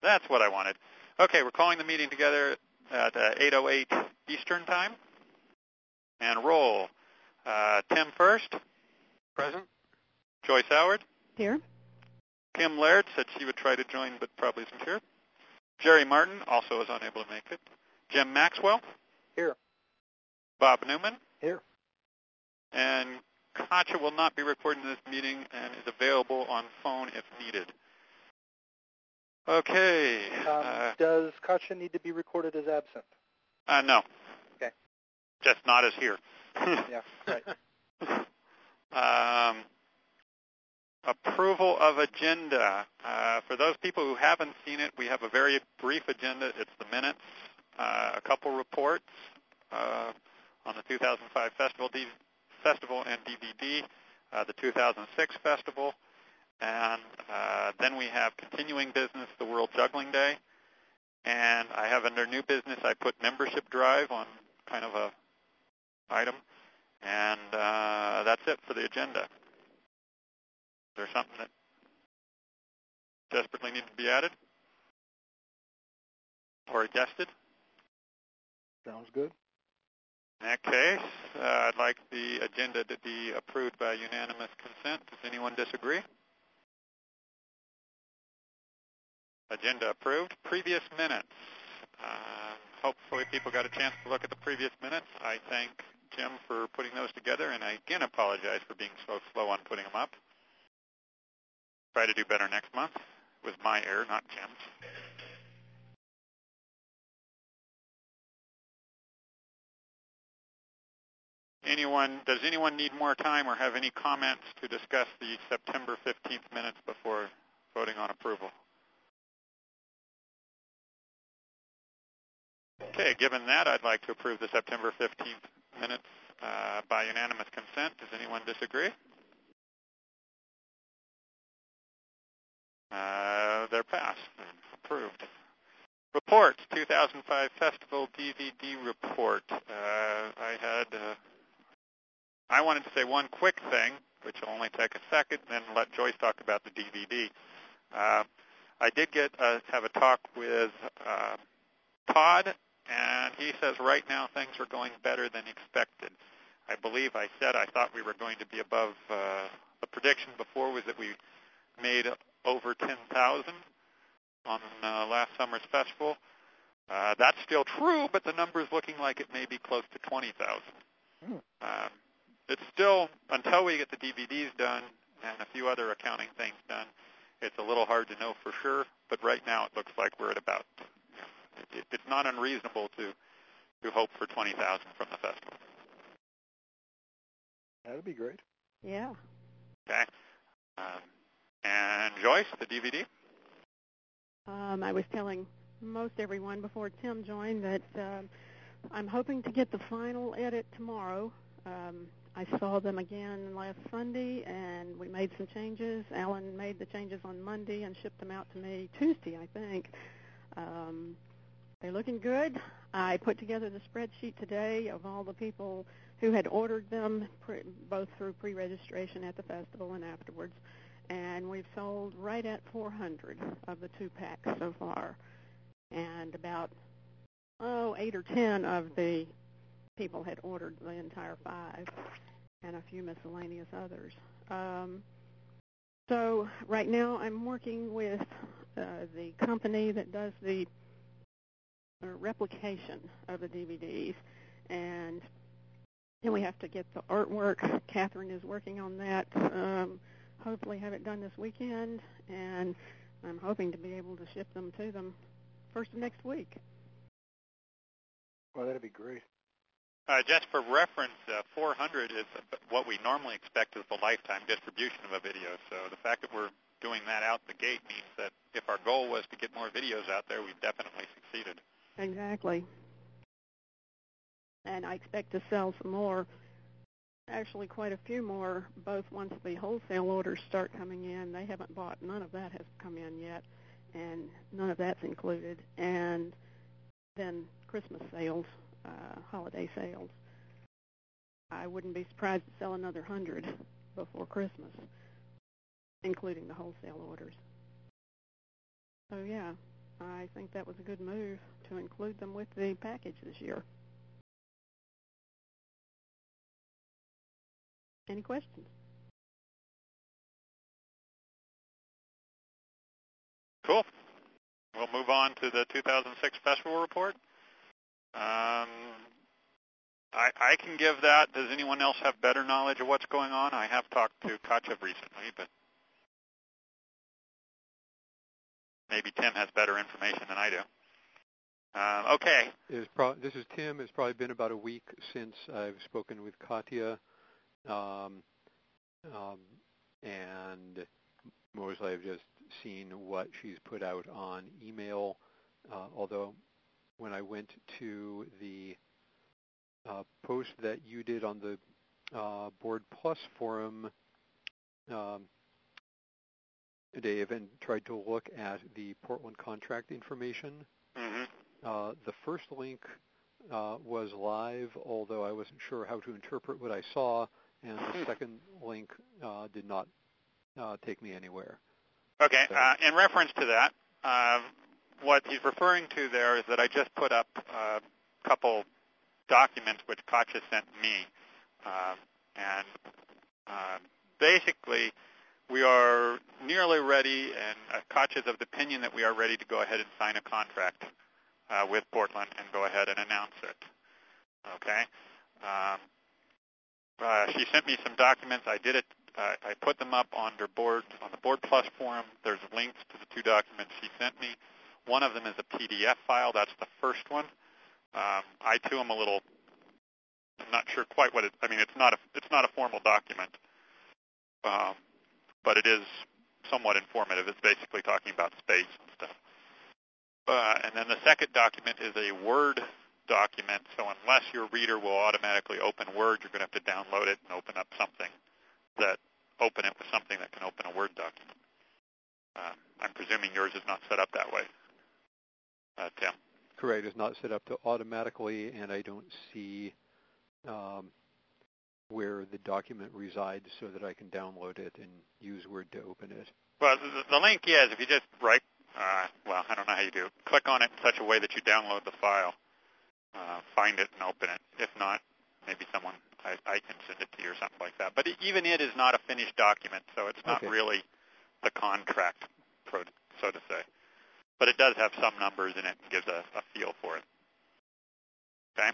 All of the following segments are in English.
That's what I wanted. Okay, we're calling the meeting together at 8:08 Eastern Time. And roll. Tim first. Present. Joyce Howard. Here. Kim Laird said she would try to join but probably isn't here. Jerry Martin also is unable to make it. Jim Maxwell. Here. Bob Newman. Here. And Katja will not be recording this meeting and is available on phone if needed. Okay. Does Katja need to be recorded as absent? No. Okay. Just not as here. Yeah, right. Approval of agenda. For those people who haven't seen it, we have a very brief agenda. It's the minutes, a couple reports on the 2005 festival and DVD, the 2006 festival, and then we have continuing business, the World Juggling Day, and I have under new business, I put membership drive on kind of a item, and that's it for the agenda. Is there something that desperately needs to be added or adjusted? Sounds good. In that case, I'd like the agenda to be approved by unanimous consent. Does anyone disagree? Agenda approved. Previous minutes. Hopefully people got a chance to look at the previous minutes. I thank Jim for putting those together, and I again apologize for being so slow on putting them up. Try to do better next month. It was my error, not Jim's. Does anyone need more time or have any comments to discuss the September 15th minutes before voting on approval? Okay, given that, I'd like to approve the September 15th minutes by unanimous consent. Does anyone disagree? They're passed. Approved. Reports, 2005 Festival DVD report. I wanted to say one quick thing, which will only take a second, and then let Joyce talk about the DVD. I did have a talk with Todd, and he says right now things are going better than expected. I believe I said I thought we were going to be above, the prediction before was that we made over 10,000 on last summer's festival. That's still true, but the number is looking like it may be close to 20,000. It's still, until we get the DVDs done and a few other accounting things done, it's a little hard to know for sure, but right now it looks like we're at about, it's not unreasonable to hope for 20,000 from the festival. That'd be great. Yeah. Okay. And Joyce, the DVD? I was telling most everyone before Tim joined that I'm hoping to get the final edit tomorrow. I saw them again last Sunday, and we made some changes. Alan made the changes on Monday and shipped them out to me Tuesday, I think. They're looking good. I put together the spreadsheet today of all the people who had ordered them, both through pre-registration at the festival and afterwards. And we've sold right at 400 of the 2-packs so far. And about, 8 or 10 of the people had ordered the entire 5, and a few miscellaneous others. So right now I'm working with the company that does the replication of the DVDs, and then we have to get the artwork. Catherine is working on that. Hopefully have it done this weekend, and I'm hoping to be able to ship them to them first of next week. Well, that'd be great. Just for reference, 400 is what we normally expect as the lifetime distribution of a video. So the fact that we're doing that out the gate means that if our goal was to get more videos out there, we've definitely succeeded. Exactly. And I expect to sell some more, actually quite a few more, both once the wholesale orders start coming in. They haven't bought, none of that has come in yet, and none of that's included. And then Christmas sales, holiday sales. I wouldn't be surprised to sell another 100 before Christmas, including the wholesale orders. So yeah, I think that was a good move to include them with the package this year. Any questions? Cool. We'll move on to the 2006 festival report. I can give that. Does anyone else have better knowledge of what's going on? I have talked to Kachev recently, but maybe Tim has better information than I do. Okay. This is Tim. It's probably been about a week since I've spoken with Katya, and mostly I've just seen what she's put out on email, although when I went to the post that you did on the Board Plus forum, Dave, and tried to look at the Portland contract information. Mm-hmm. The first link was live, although I wasn't sure how to interpret what I saw, and the second link did not take me anywhere. Okay. In reference to that, what he's referring to there is that I just put up a couple documents which Katya sent me, and basically we are nearly ready, and Katya's of the opinion that we are ready to go ahead and sign a contract with Portland and go ahead and announce it. Okay. She sent me some documents. I did it. I put them up on the Board Plus forum. There's links to the two documents she sent me. One of them is a PDF file. That's the first one. I too am a little. I'm not sure quite what it. I mean, it's not a formal document, but it is somewhat informative. It's basically talking about space and stuff. And then the second document is a Word document. So unless your reader will automatically open Word, you're going to have to download it and open it with something that can open a Word document. I'm presuming yours is not set up that way, Tim. Correct. It's not set up to automatically, and I don't see where the document resides so that I can download it and use Word to open it. Well, the link is, if you just I don't know how you do. Click on it in such a way that you download the file, find it, and open it. If not, maybe I can send it to you or something like that. But even it is not a finished document, so it's not really the contract, so to say. But it does have some numbers in it and gives a feel for it. Okay?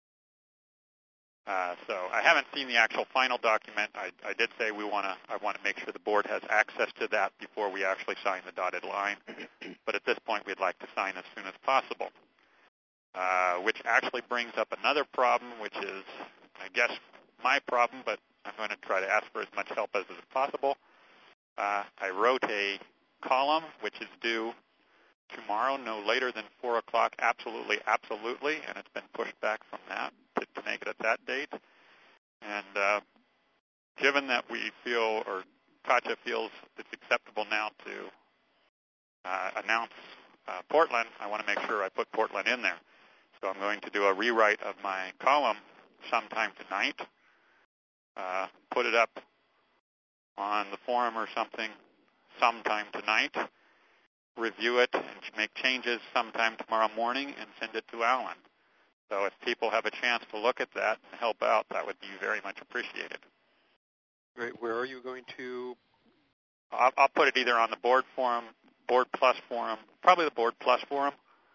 So I haven't seen the actual final document. I did say I want to make sure the board has access to that before we actually sign the dotted line. But at this point, we'd like to sign as soon as possible, which actually brings up another problem, which is, I guess, my problem, but I'm going to try to ask for as much help as is possible. I wrote a column which is due tomorrow, no later than 4 o'clock, absolutely, and it's been pushed back from that to make it at that date. And given that we feel, or Katya feels it's acceptable now to announce Portland, I want to make sure I put Portland in there. So I'm going to do a rewrite of my column sometime tonight, put it up on the forum or something sometime tonight, review it and make changes sometime tomorrow morning, and send it to Alan. So if people have a chance to look at that and help out, that would be very much appreciated. Great. Where are you going to? I'll put it either on the Board Plus forum, probably the Board Plus forum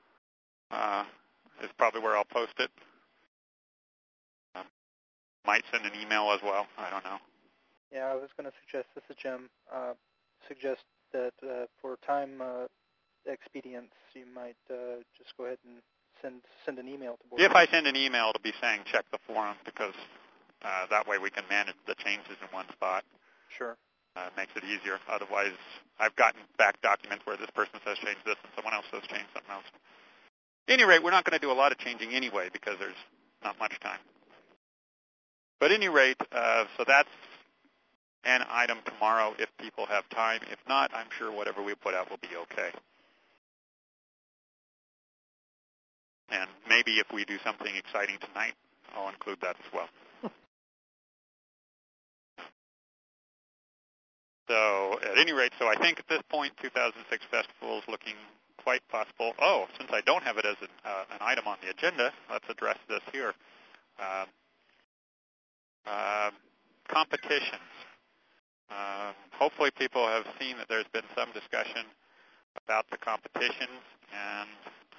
is probably where I'll post it. Might send an email as well. I don't know. Yeah, I was going to suggest, this is Jim, suggest that for time expedience, you might just go ahead and send an email to Board. If I send an email, it'll be saying check the forum, because that way we can manage the changes in one spot. Sure. It makes it easier. Otherwise, I've gotten back documents where this person says change this and someone else says change something else. At any rate, we're not going to do a lot of changing anyway because there's not much time. But at any rate, so that's an item tomorrow if people have time. If not, I'm sure whatever we put out will be okay. And maybe if we do something exciting tonight, I'll include that as well. So at any rate, so I think at this point, 2006 Festival is looking quite possible, oh, since I don't have it as an item on the agenda, let's address this here. Competitions. Hopefully people have seen that there's been some discussion about the competitions and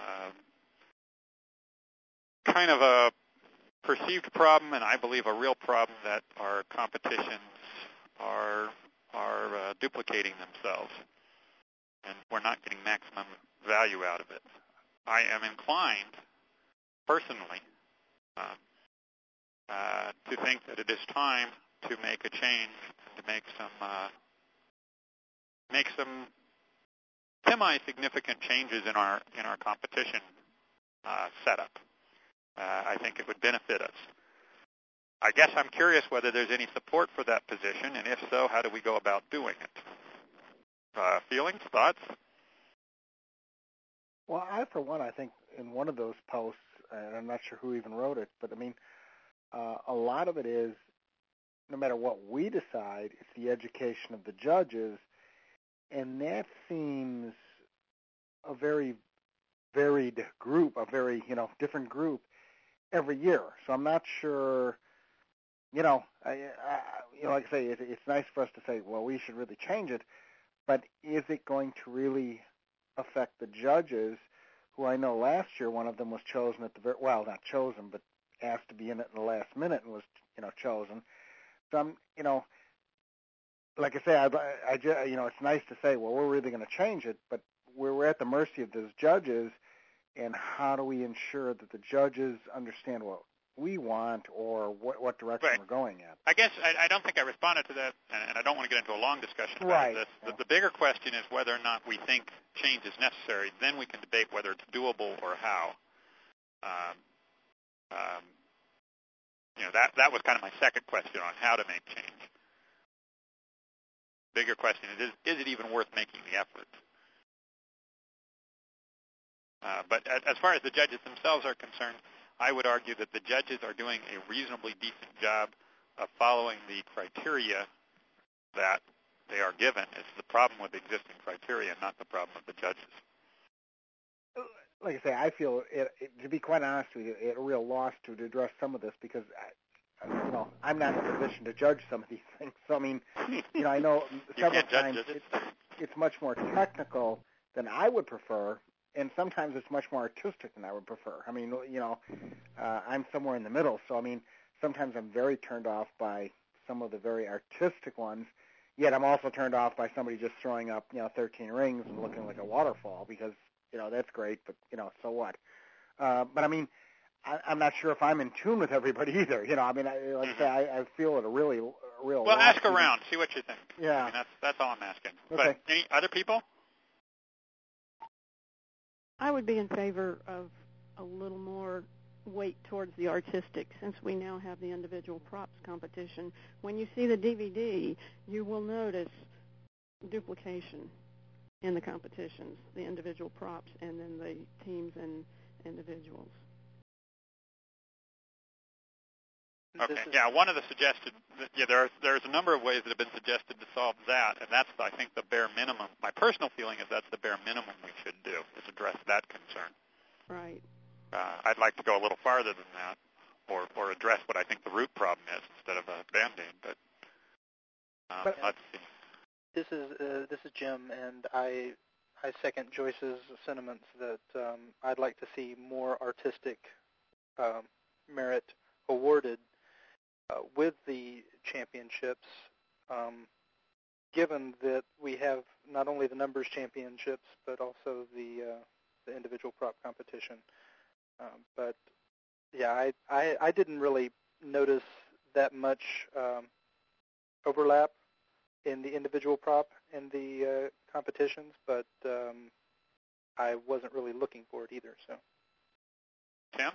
kind of a perceived problem, and I believe a real problem, that our competitions are duplicating themselves, and we're not getting maximum value out of it. I am inclined, personally, to think that it is time to make a change, to make some semi-significant changes in our competition setup. I think it would benefit us. I guess I'm curious whether there's any support for that position, and if so, how do we go about doing it? Feelings, thoughts? Well, for one, I think in one of those posts, and I'm not sure who even wrote it, but I mean, a lot of it is, no matter what we decide, it's the education of the judges, and that seems a very varied group, a very, different group every year. So I'm not sure, like I say, it's nice for us to say, well, we should really change it, but is it going to really affect the judges, who I know last year one of them was chosen at the very, well, not chosen, but asked to be in it in the last minute and was, chosen. So I'm, like I say, it's nice to say, well, we're really going to change it, but we're at the mercy of those judges, and how do we ensure that the judges understand what we want or what direction we're going at? I guess I don't think I responded to that, and I don't want to get into a long discussion about this. Yeah. The bigger question is whether or not we think change is necessary. Then we can debate whether it's doable or how. That was kind of my second question on how to make change. Bigger question is it even worth making the effort? But as far as the judges themselves are concerned, I would argue that the judges are doing a reasonably decent job of following the criteria that they are given. It's the problem with existing criteria, not the problem of the judges. Like I say, I feel, to be quite honest with you, a real loss to address some of this, because I'm not in a position to judge some of these things. So, I mean, I know several times it's much more technical than I would prefer, and sometimes it's much more artistic than I would prefer. I mean, I'm somewhere in the middle. So, I mean, sometimes I'm very turned off by some of the very artistic ones, yet I'm also turned off by somebody just throwing up, 13 rings and looking like a waterfall, because, that's great, but, so what? But, I mean, I'm not sure if I'm in tune with everybody either. I mean, like I say, I feel it a real. Well, ask around, see what you think. Yeah. I mean, that's all I'm asking. Okay. But any other people? I would be in favor of a little more weight towards the artistic, since we now have the individual props competition. When you see the DVD, you will notice duplication in the competitions, the individual props, and then the teams and individuals. Okay. Yeah, one of the suggested, there's a number of ways that have been suggested to solve that, and that's, I think, the bare minimum. My personal feeling is that's the bare minimum we should do, is address that concern. Right. I'd like to go a little farther than that, or address what I think the root problem is instead of a Band-Aid. But let's see. This is Jim, and I second Joyce's sentiments that I'd like to see more artistic merit awarded with the championships, given that we have not only the numbers championships but also the individual prop competition. But yeah, I didn't really notice that much overlap in the individual prop and the competitions, but I wasn't really looking for it either. So, Tim?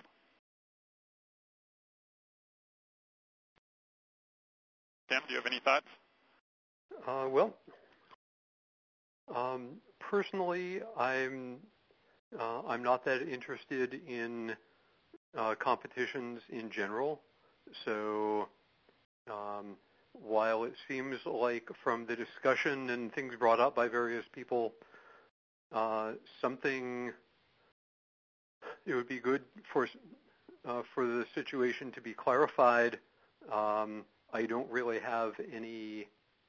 Tim, do you have any thoughts? Personally, I'm not that interested in competitions in general. So while it seems like from the discussion and things brought up by various people something. It would be good for the situation to be clarified. I don't really have any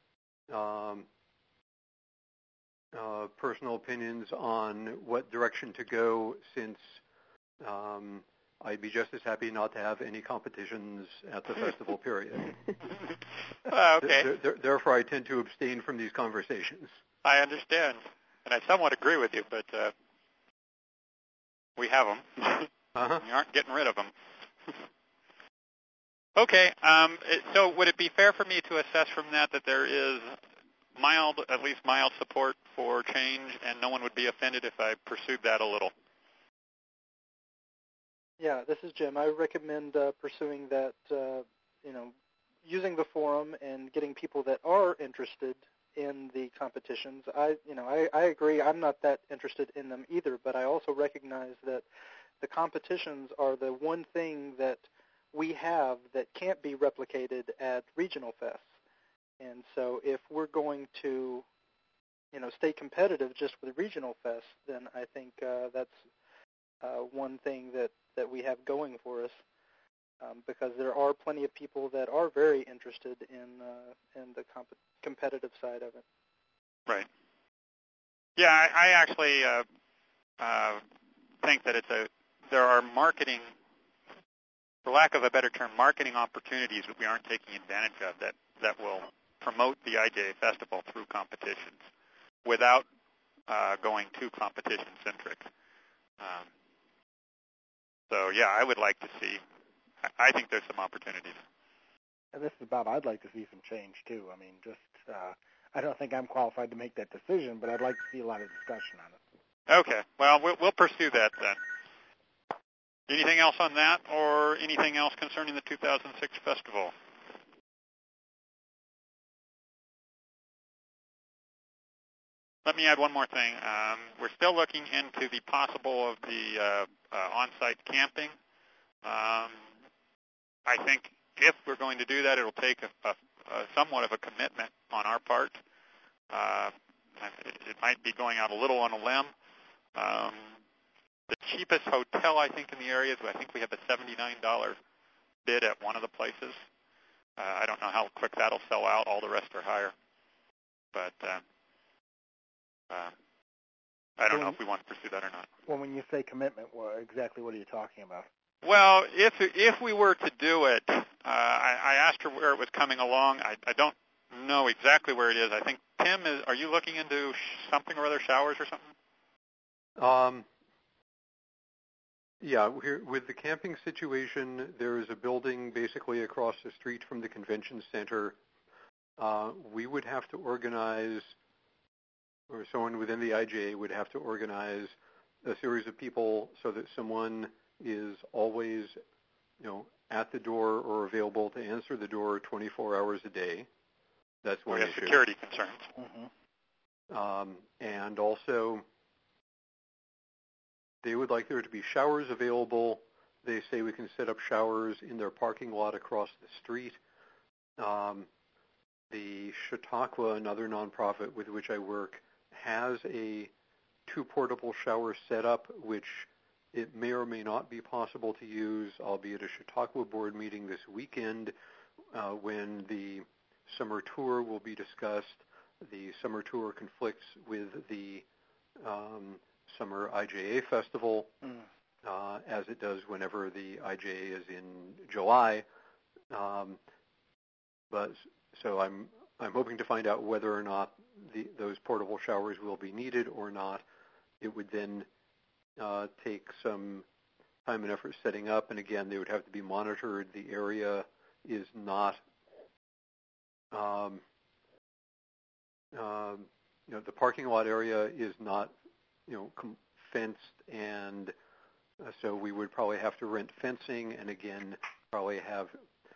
personal opinions on what direction to go, since I'd be just as happy not to have any competitions at the festival period. Okay. Therefore, I tend to abstain from these conversations. I understand, and I somewhat agree with you, but we have them. Uh-huh. We aren't getting rid of them. Okay, so would it be fair for me to assess from that there is at least mild support for change, and no one would be offended if I pursued that a little? Yeah, this is Jim. I recommend pursuing that, using the forum and getting people that are interested in the competitions. I agree. I'm not that interested in them either, but I also recognize that the competitions are the one thing that we have that can't be replicated at regional fests. And so if we're going to, stay competitive just with regional fests, then I think that's one thing that we have going for us, because there are plenty of people that are very interested in the competitive side of it. Right. Yeah, I actually think that there are marketing, for lack of a better term, marketing opportunities that we aren't taking advantage of that will promote the IJA Festival through competitions without going too competition-centric. So, yeah, I would like to see, I think there's some opportunities. And this is Bob. I'd like to see some change, too. I mean, I don't think I'm qualified to make that decision, but I'd like to see a lot of discussion on it. Okay. Well, we'll pursue that then. Anything else on that, or anything else concerning the 2006 festival? Let me add one more thing. We're still looking into the possible of the on-site camping. I think if we're going to do that, it'll take a somewhat of a commitment on our part. It might be going out a little on a limb. The cheapest hotel, I think, in the area is, I think we have a $79 bid at one of the places. I don't know how quick that'll sell out. All the rest are higher. But I don't know if we want to pursue that or not. Well, when you say commitment, exactly what are you talking about? Well, if we were to do it, I asked her where it was coming along. I don't know exactly where it is. I think, Tim, are you looking into something or other, showers or something? Yeah, with the camping situation, there is a building basically across the street from the convention center. We would have to organize, or someone within the IJA would have to organize a series of people so that someone is always, at the door or available to answer the door 24 hours a day. That's one issue. Security concerns. Mm-hmm. And also, they would like there to be showers available. They say we can set up showers in their parking lot across the street. The Chautauqua, another nonprofit with which I work, has 2 portable showers set up, which it may or may not be possible to use. I'll be at a Chautauqua board meeting this weekend when the summer tour will be discussed. The summer tour conflicts with the summer IJA festival, as it does whenever the IJA is in July. So I'm hoping to find out whether or not those portable showers will be needed or not. It would then take some time and effort setting up, and again, they would have to be monitored. The area is not, the parking lot area is not, fenced, and so we would probably have to rent fencing, and again, probably have,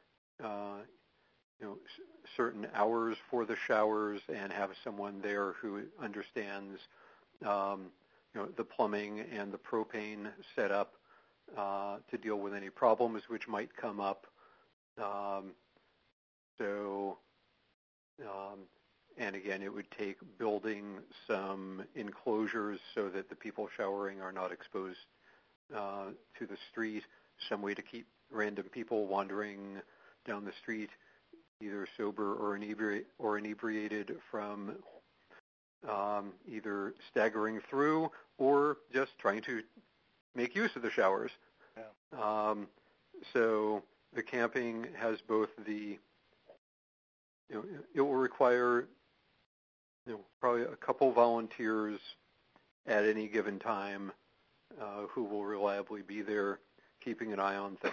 certain hours for the showers and have someone there who understands, the plumbing and the propane setup to deal with any problems which might come up. And again, it would take building some enclosures so that the people showering are not exposed to the street, some way to keep random people wandering down the street, either sober or inebriated, from either staggering through or just trying to make use of the showers. Yeah. So the camping has both the, it will require probably a couple volunteers at any given time who will reliably be there keeping an eye on things.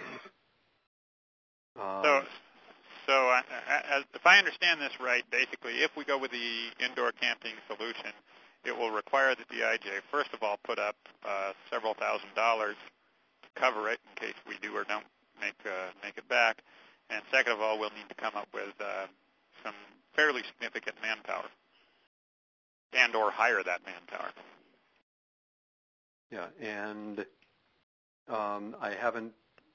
If I understand this right, basically, if we go with the indoor camping solution, it will require that the IJ, first of all, put up several $1,000s to cover it in case we do or don't make it back. And second of all, we'll need to come up with some fairly significant manpower and or hire that manpower. Yeah, and I haven't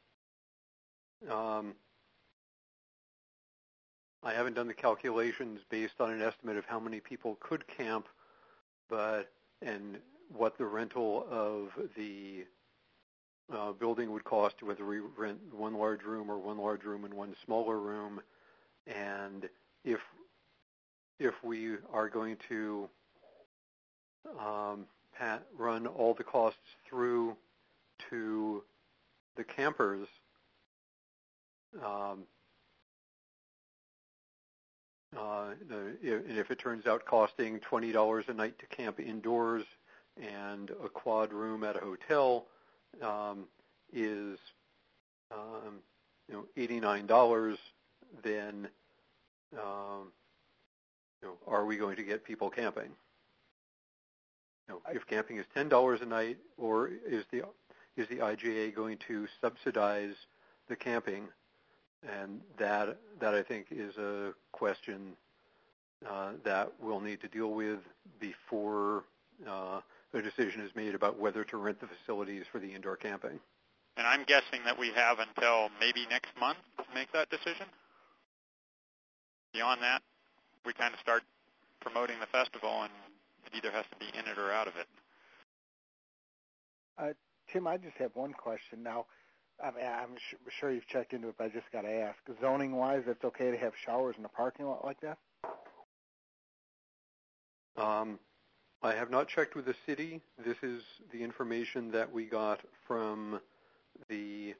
done the calculations based on an estimate of how many people could camp, and what the rental of the building would cost, whether we rent one large room or one large room and one smaller room, and if we are going to run all the costs through to the campers, and if it turns out costing $20 a night to camp indoors and a quad room at a hotel is $89, then are we going to get people camping? If camping is $10 a night, or is the IGA going to subsidize the camping? And that I think is a question that we'll need to deal with before a decision is made about whether to rent the facilities for the indoor camping. And I'm guessing that we have until maybe next month to make that decision. Beyond that, we kind of start promoting the festival, and it either has to be in it or out of it. Tim, I just have one question. Now, I'm sure you've checked into it, but I just got to ask. Zoning-wise, it's okay to have showers in a parking lot like that? I have not checked with the city. This is the information that we got from the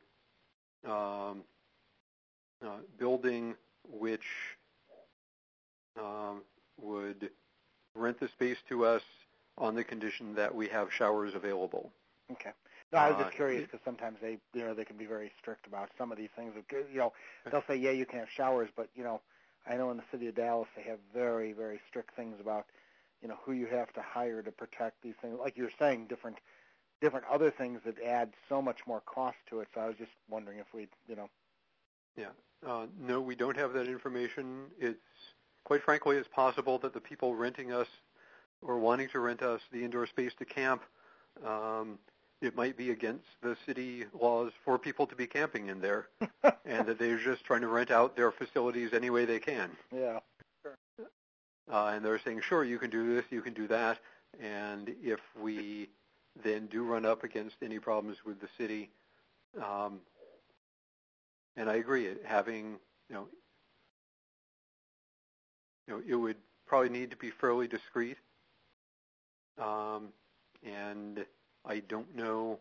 building, which would rent the space to us on the condition that we have showers available. Okay. No, I was just curious because sometimes they can be very strict about some of these things. They'll say, yeah, you can have showers, but I know in the city of Dallas they have very, very strict things about who you have to hire to protect these things. Like you're saying, different other things that add so much more cost to it. So I was just wondering if we. Yeah. No, we don't have that information. It's quite frankly, it's possible that the people renting us or wanting to rent us the indoor space to camp, it might be against the city laws for people to be camping in there, and that they're just trying to rent out their facilities any way they can. Yeah. Sure. And they're saying, sure, you can do this, you can do that, and if we then do run up against any problems with the city, and I agree, having, it would probably need to be fairly discreet, and I don't know,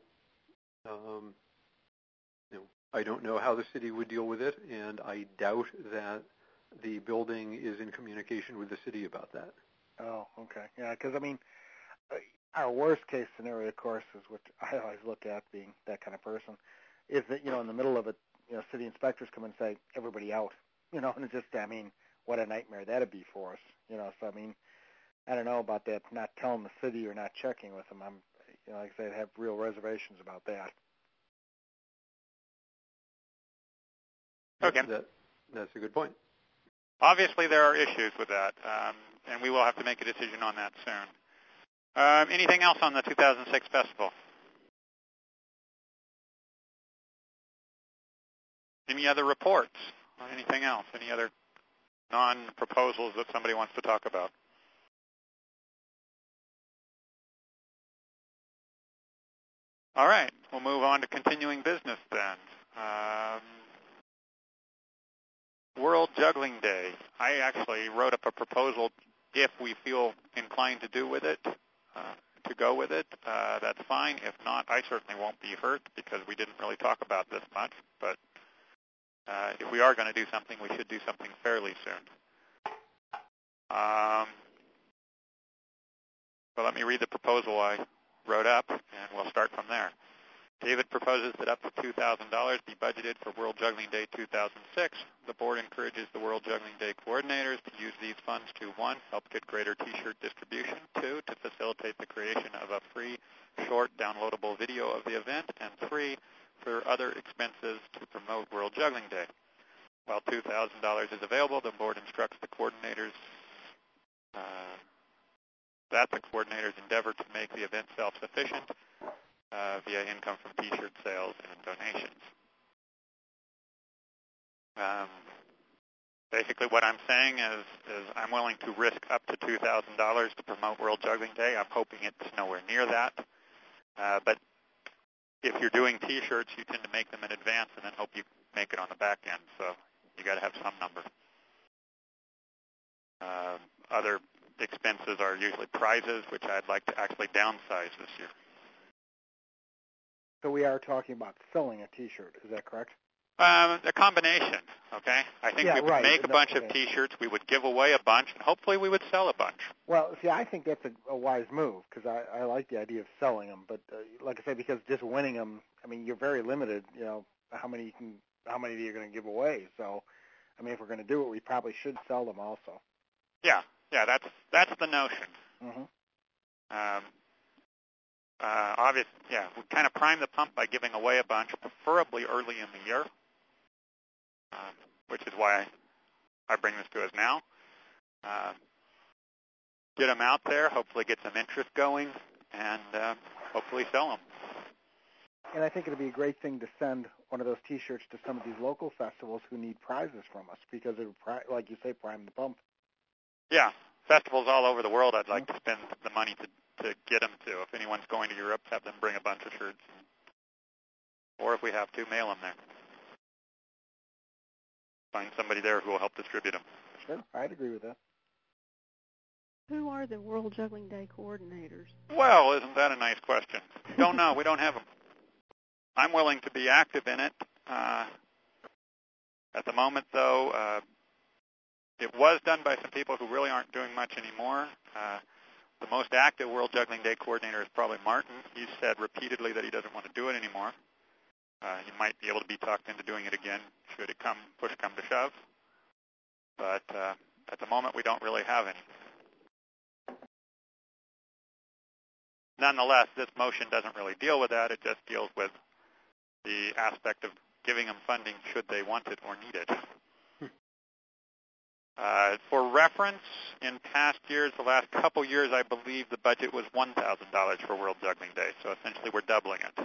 I don't know how the city would deal with it, and I doubt that the building is in communication with the city about that. Oh, okay. Yeah, because, our worst case scenario, of course, is what I always look at, being that kind of person, is that, in the middle of it, city inspectors come and say, everybody out, and it's just, what a nightmare that'd be for us, so, I don't know about that, not telling the city or not checking with them. I'm, like I said, I have real reservations about that. Okay. That's a good point. Obviously, there are issues with that, and we will have to make a decision on that soon. Anything else on the 2006 festival? Any other reports on anything else? Any other non-proposals that somebody wants to talk about? All right, we'll move on to continuing business then. World Juggling Day. I actually wrote up a proposal if we feel inclined to go with it. That's fine. If not, I certainly won't be hurt because we didn't really talk about this much. But if we are going to do something, we should do something fairly soon. So let me read the proposal I wrote up, and we'll start from there. David proposes that up to $2,000 be budgeted for World Juggling Day 2006. The board encourages the World Juggling Day coordinators to use these funds to, 1, help get greater T-shirt distribution, 2, to facilitate the creation of a free, short, downloadable video of the event, and 3, for other expenses to promote World Juggling Day. While $2,000 is available, the board instructs the coordinators that the coordinators endeavor to make the event self-sufficient via income from T-shirt sales and donations. Basically what I'm saying is I'm willing to risk up to $2,000 to promote World Juggling Day. I'm hoping it's nowhere near that. But if you're doing T-shirts, you tend to make them in advance and then hope you make it on the back end. So you got to have some number. Other expenses are usually prizes, which I'd like to actually downsize this year. So we are talking about selling a T-shirt. Is that correct? A combination, okay? I think we would make a bunch of T-shirts, we would give away a bunch, and hopefully we would sell a bunch. Well, see, I think that's a wise move because I like the idea of selling them. But like I said, because just winning them, I mean, you're very limited. You know, how many you're going to give away. So, I mean, if we're going to do it, we probably should sell them also. Yeah, that's the notion. Mm-hmm. We kind of prime the pump by giving away a bunch, preferably early in the year, which is why I bring this to us now. Get them out there, hopefully get some interest going, and hopefully sell them. And I think it would be a great thing to send one of those T-shirts to some of these local festivals who need prizes from us because it would, like you say, prime the pump. Yeah, festivals all over the world I'd like to spend the money to get them to. If anyone's going to Europe, have them bring a bunch of shirts. Or if we have to, mail them there. Find somebody there who will help distribute them. Sure, I'd agree with that. Who are the World Juggling Day coordinators? Well, isn't that a nice question? Don't know. We don't have them. I'm willing to be active in it. At the moment, though, it was done by some people who really aren't doing much anymore. The most active World Juggling Day coordinator is probably Martin. He's said repeatedly that he doesn't want to do it anymore. He might be able to be talked into doing it again should it push come to shove. But at the moment, we don't really have any. Nonetheless, this motion doesn't really deal with that. It just deals with the aspect of giving them funding should they want it or need it. For reference, in past years, the last couple years, I believe the budget was $1,000 for World Juggling Day, so essentially we're doubling it.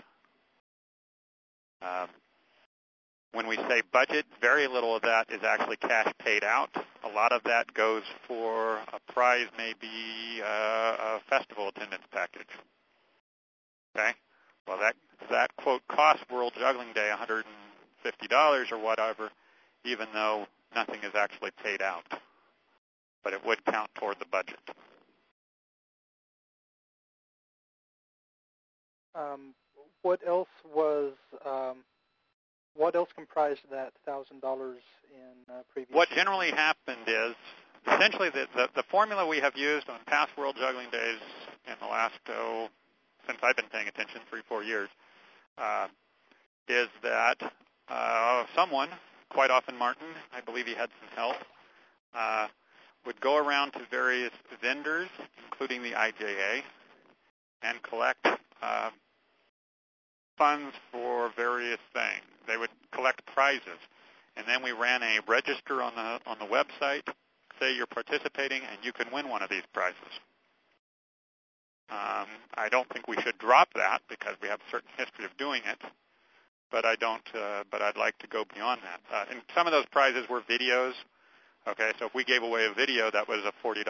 When we say budget, very little of that is actually cash paid out. A lot of that goes for a prize, maybe a festival attendance package. Okay? Well, that quote costs World Juggling Day $150 or whatever, even though nothing is actually paid out. But it would count toward the budget. What else comprised that $1,000 in previous? What generally happened is, essentially, the formula we have used on past World Juggling Days in the last, since I've been paying attention, 3-4 years, is that someone, quite often Martin, I believe he had some help, would go around to various vendors, including the IJA, and collect funds for various things. They would collect prizes, and then we ran a register on the website. Say you're participating, and you can win one of these prizes. I don't think we should drop that because we have a certain history of doing it, but I don't. But I'd like to go beyond that. And some of those prizes were videos. Okay, so if we gave away a video that was a $40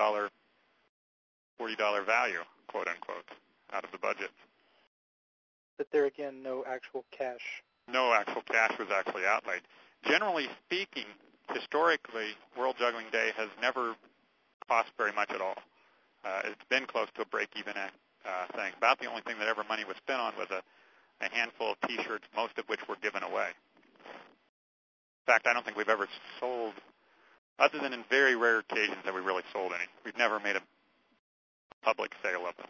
value, quote unquote, out of the budget. But there again, no actual cash. No actual cash was actually outlaid. Generally speaking, historically, World Juggling Day has never cost very much at all. It's been close to a break-even thing. About the only thing that ever money was spent on was a handful of T-shirts, most of which were given away. In fact, I don't think we've ever sold, other than in very rare occasions, that we really sold any. We've never made a public sale of them.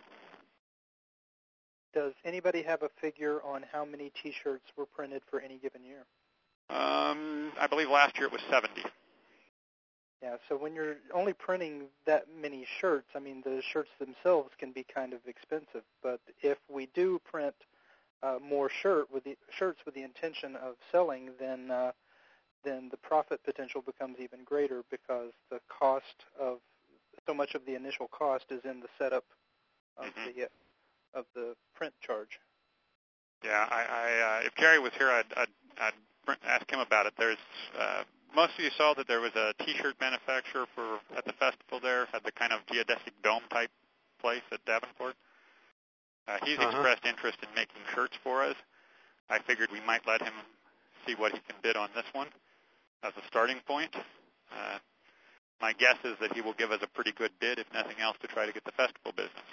Does anybody have a figure on how many T-shirts were printed for any given year? I believe last year it was 70. Yeah, so when you're only printing that many shirts, I mean, the shirts themselves can be kind of expensive. But if we do print more shirts with the intention of selling, then the profit potential becomes even greater because the cost of so much of the initial cost is in the setup of the print charge. Yeah, if Gary was here, I'd ask him about it. There's most of you saw that there was a T-shirt manufacturer at the festival there, had the kind of geodesic dome type place at Davenport. He's expressed interest in making shirts for us. I figured we might let him see what he can bid on this one as a starting point. My guess is that he will give us a pretty good bid, if nothing else, to try to get the festival business.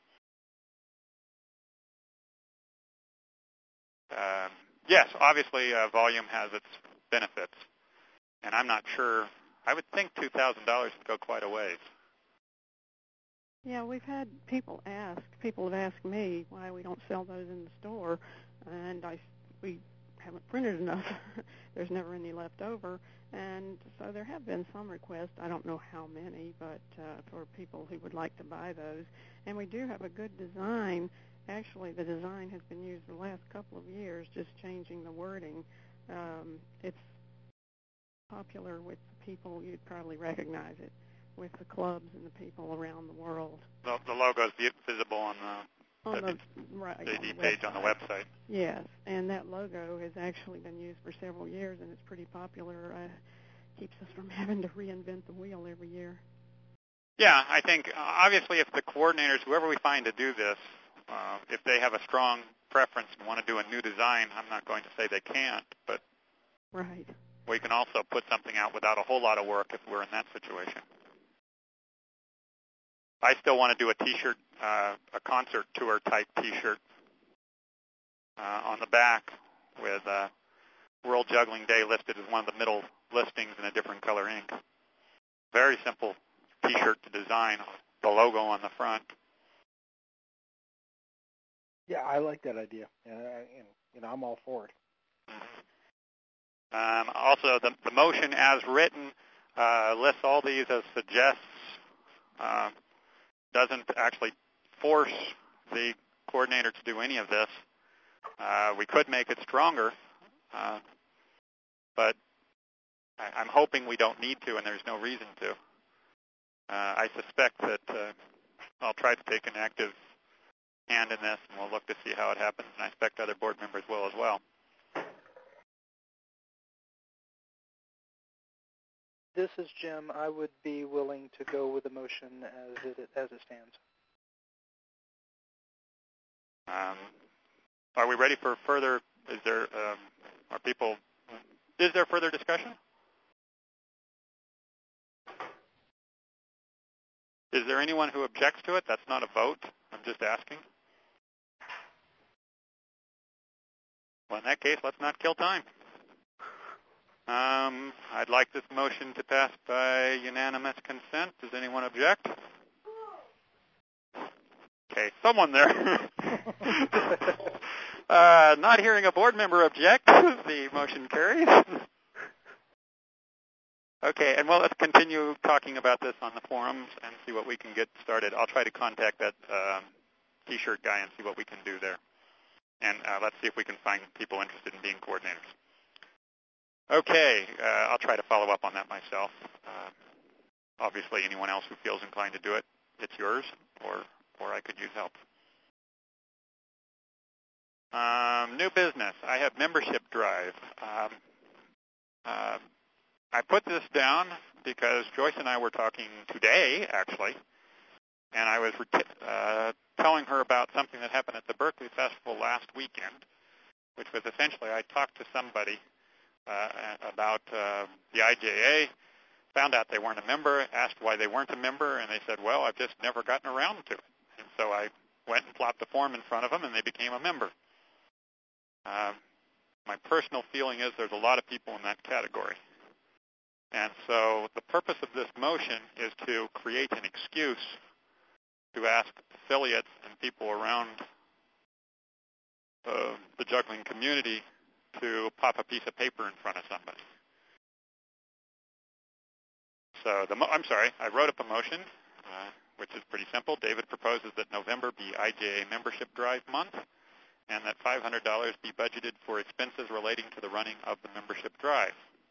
Yes, obviously volume has its benefits, and I'm not sure. I would think $2,000 would go quite a ways. Yeah, we've had people have asked me why we don't sell those in the store, and we haven't printed enough. There's never any left over, and so there have been some requests. I don't know how many, but for people who would like to buy those. And we do have a good design. Actually, the design has been used the last couple of years, just changing the wording. It's popular with the people. You'd probably recognize it with the clubs and the people around the world. The logo is visible on the JD page on the website. Yes, and that logo has actually been used for several years, and it's pretty popular. Keeps us from having to reinvent the wheel every year. Yeah, I think obviously if the coordinators, whoever we find to do this, if they have a strong preference and want to do a new design, I'm not going to say they can't, but right. We can also put something out without a whole lot of work if we're in that situation. I still want to do a T-shirt, a concert tour type T-shirt on the back with World Juggling Day listed as one of the middle listings in a different color ink. Very simple T-shirt to design, the logo on the front. Yeah, I like that idea, and I'm all for it. Also, the motion as written lists all these as suggests, doesn't actually force the coordinator to do any of this. We could make it stronger, but I'm hoping we don't need to, and there's no reason to. I suspect that I'll try to take an active hand in this, and we'll look to see how it happens, and I expect other board members will as well. This is Jim. I would be willing to go with the motion as it stands. Are we ready for further? Is there further discussion? Is there anyone who objects to it? That's not a vote. I'm just asking. Well, in that case, let's not kill time. I'd like this motion to pass by unanimous consent. Does anyone object? Okay, someone there. Not hearing a board member object, the motion carries. Okay, and well, let's continue talking about this on the forums and see what we can get started. I'll try to contact that T-shirt guy and see what we can do there. And let's see if we can find people interested in being coordinators. Okay, I'll try to follow up on that myself. Obviously, anyone else who feels inclined to do it, it's yours, or I could use help. New business. I have membership drive. I put this down because Joyce and I were talking today, actually, and I was telling her about something that happened at the Berkeley Festival last weekend, which was essentially I talked to somebody about the IJA, found out they weren't a member, asked why they weren't a member, and they said, well, I've just never gotten around to it. And so I went and plopped the form in front of them, and they became a member. My personal feeling is there's a lot of people in that category. And so the purpose of this motion is to create an excuse to ask affiliates and people around the juggling community to pop a piece of paper in front of somebody. So I wrote up a motion, which is pretty simple. David proposes that November be IJA membership drive month, and that $500 be budgeted for expenses relating to the running of the membership drive.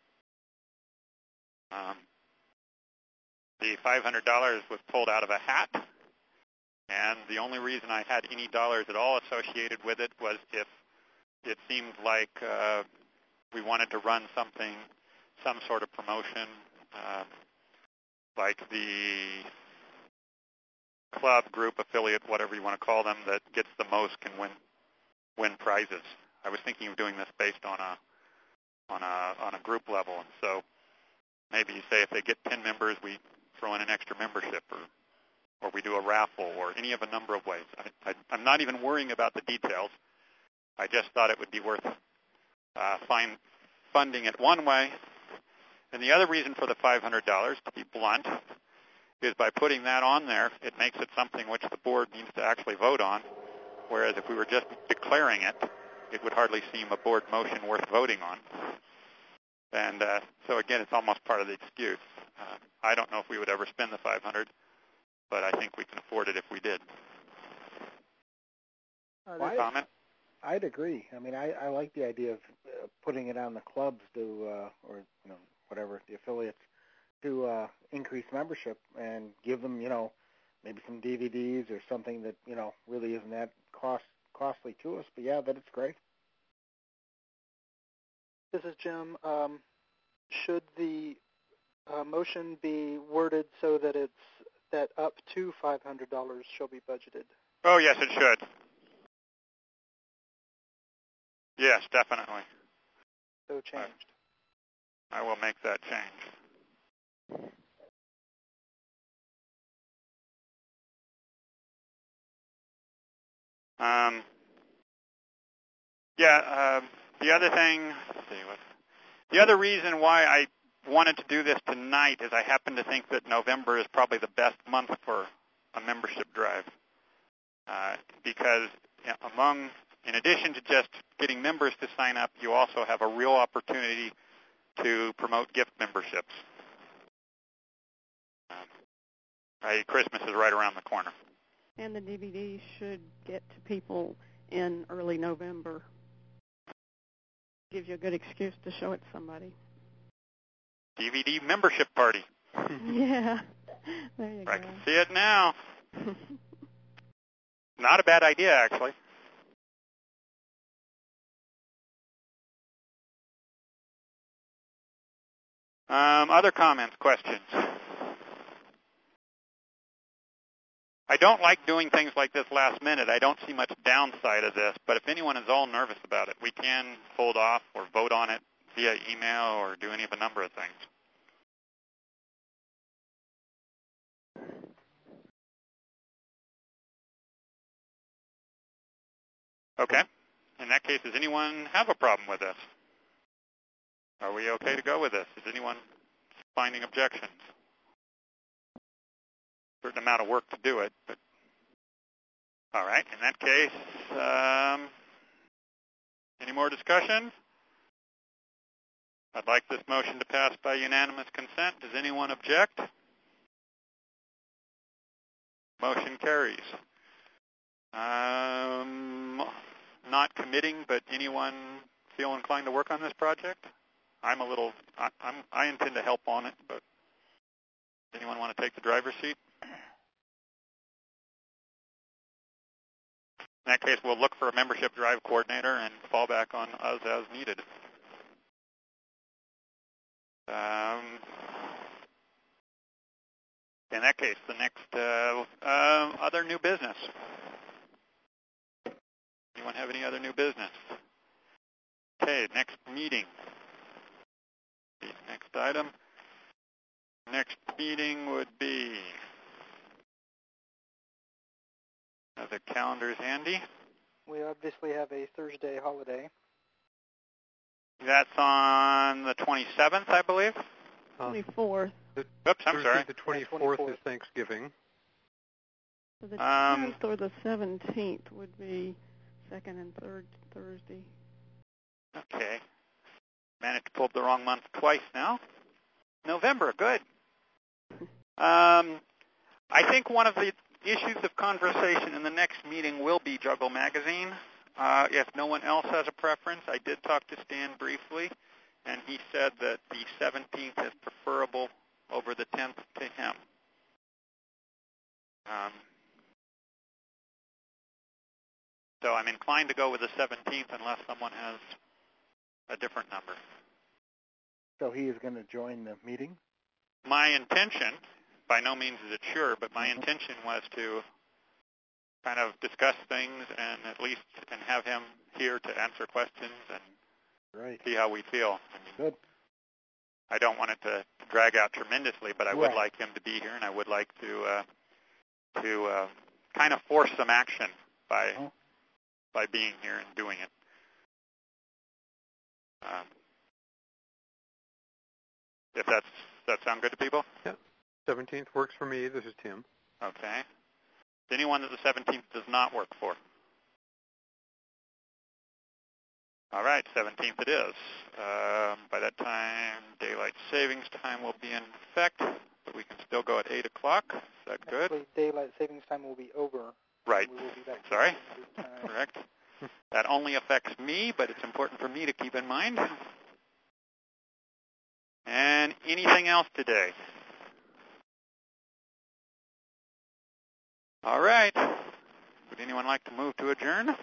The $500 was pulled out of a hat, and the only reason I had any dollars at all associated with it was if it seemed like we wanted to run some sort of promotion, like the club, group, affiliate, whatever you want to call them, that gets the most can win prizes. I was thinking of doing this based on a group level, and so maybe say if they get 10 members, we throw in an extra membership, or we do a raffle, or any of a number of ways. I'm not even worrying about the details. I just thought it would be worth funding it one way. And the other reason for the $500, to be blunt, is by putting that on there, it makes it something which the board needs to actually vote on, whereas if we were just declaring it, it would hardly seem a board motion worth voting on. And so, again, it's almost part of the excuse. I don't know if we would ever spend the $500, but I think we can afford it if we did. Comment? I'd agree. I mean, I like the idea of putting it on the clubs to, or whatever, the affiliates, to increase membership and give them, maybe some DVDs or something that, really isn't that costly to us. But yeah, that it's great. This is Jim. Should the motion be worded so that it's that up to $500 shall be budgeted? Oh, yes, it should. Yes, definitely. So changed. I will make that change. The other thing, the other reason why I wanted to do this tonight is I happen to think that November is probably the best month for a membership drive, because in addition to just getting members to sign up, you also have a real opportunity to promote gift memberships. Christmas is right around the corner. And the DVD should get to people in early November. Gives you a good excuse to show it to somebody. DVD membership party. Yeah, there you go. I can see it now. Not a bad idea, actually. Other comments, questions? I don't like doing things like this last minute. I don't see much downside of this, but if anyone is all nervous about it, we can hold off or vote on it via email or do any of a number of things. Okay. In that case, does anyone have a problem with this? Are we okay to go with this? Is anyone finding objections? Certain amount of work to do it, but all right. In that case, any more discussion? I'd like this motion to pass by unanimous consent. Does anyone object? Motion carries. Not committing, but anyone feel inclined to work on this project? I intend to help on it, but anyone want to take the driver's seat? In that case, we'll look for a membership drive coordinator and fall back on us as needed. In that case, the next other new business. Anyone have any other new business? Okay, next meeting. Next item. Next meeting would be, the calendar's handy. We obviously have a Thursday holiday. That's on the 27th, I believe. 24th. Oops, I'm sorry. The 24th is Thanksgiving. So the 10th or the 17th would be second and third Thursday. Okay. Managed to pull up the wrong month twice now. November, good. I think one of the issues of conversation in the next meeting will be Juggle Magazine. If no one else has a preference, I did talk to Stan briefly, and he said that the 17th is preferable over the 10th to him. So I'm inclined to go with the 17th unless someone has a different number. So he is going to join the meeting? My intention, by no means is it sure, but my intention was to kind of discuss things and at least have him here to answer questions and see how we feel. Good. I don't want it to drag out tremendously, but I would like him to be here, and I would like to kind of force some action by being here and doing it. If that sound good to people? Yeah. 17th works for me. This is Tim. Okay. Is anyone that the 17th does not work for? All right, 17th it is. By that time, daylight savings time will be in effect, but we can still go at 8 o'clock. Is that good? Actually, daylight savings time will be over. Right. We will be back. Sorry. Correct. That only affects me, but it's important for me to keep in mind. And anything else today? All right. Would anyone like to move to adjourn?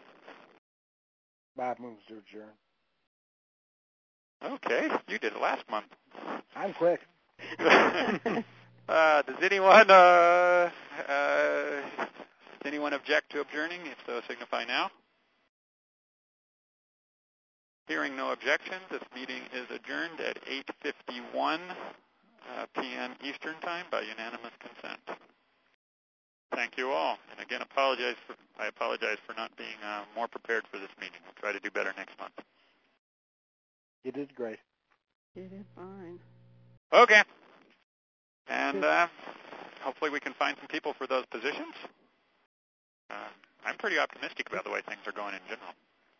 Bob moves to adjourn. Okay. You did it last month. I'm quick. Does anyone object to adjourning? If so, signify now. Hearing no objections, this meeting is adjourned at 8:51 p.m. Eastern Time by unanimous consent. Thank you all. And again, I apologize for not being more prepared for this meeting. We'll try to do better next month. You did great. You did fine. Okay. And hopefully we can find some people for those positions. I'm pretty optimistic about the way things are going in general.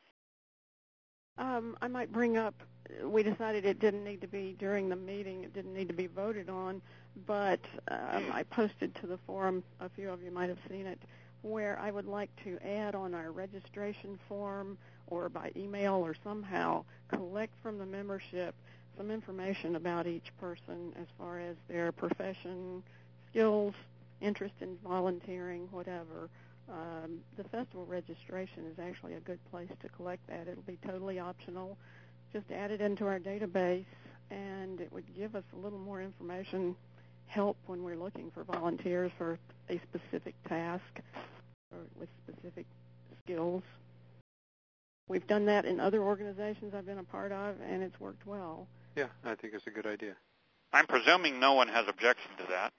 I might bring up, we decided it didn't need to be during the meeting, it didn't need to be voted on, but I posted to the forum, a few of you might have seen it, where I would like to add on our registration form or by email or somehow collect from the membership some information about each person as far as their profession, skills, interest in volunteering, whatever. The festival registration is actually a good place to collect that. It'll be totally optional. Just add it into our database, and it would give us a little more information, help when we're looking for volunteers for a specific task or with specific skills. We've done that in other organizations I've been a part of, and it's worked well. Yeah, I think it's a good idea. I'm presuming no one has objection to that.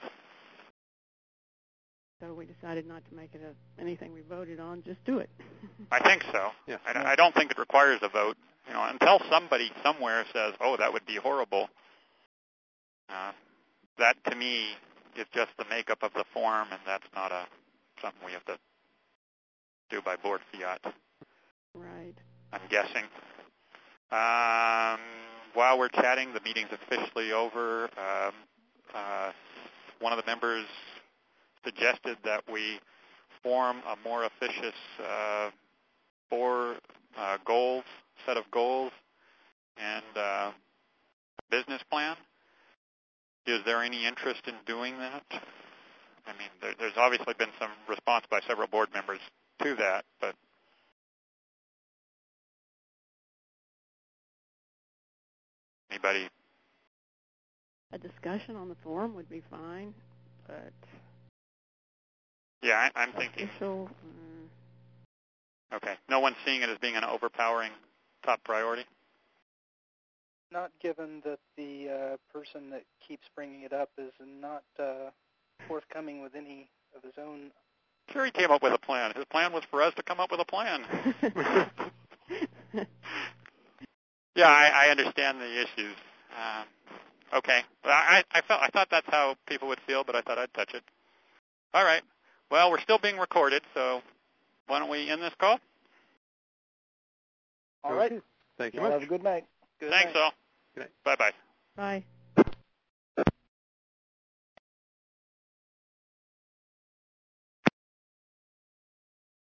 So we decided not to make it anything we voted on, just do it. I think so. Yeah. I don't think it requires a vote. Until somebody somewhere says, "Oh, that would be horrible." That to me is just the makeup of the form, and that's not something we have to do by board fiat. Right. I'm guessing. While we're chatting, the meeting's officially over. One of the members suggested that we form a more officious set of goals and business plan. Is there any interest in doing that? I mean, there's obviously been some response by several board members to that, but anybody a discussion on the forum would be fine, but Yeah, I'm thinking. official, Okay. No one's seeing it as being an overpowering top priority? Not given that the person that keeps bringing it up is not forthcoming with any of his own. Sure, he came up with a plan. His plan was for us to come up with a plan. Yeah, I understand the issues. Okay. Well, I thought that's how people would feel, but I thought I'd touch it. All right. Well, we're still being recorded, so why don't we end this call? All right. Thank you Y'all much. have a good night. Good Thanks, night. all. Good night. Bye-bye. bye.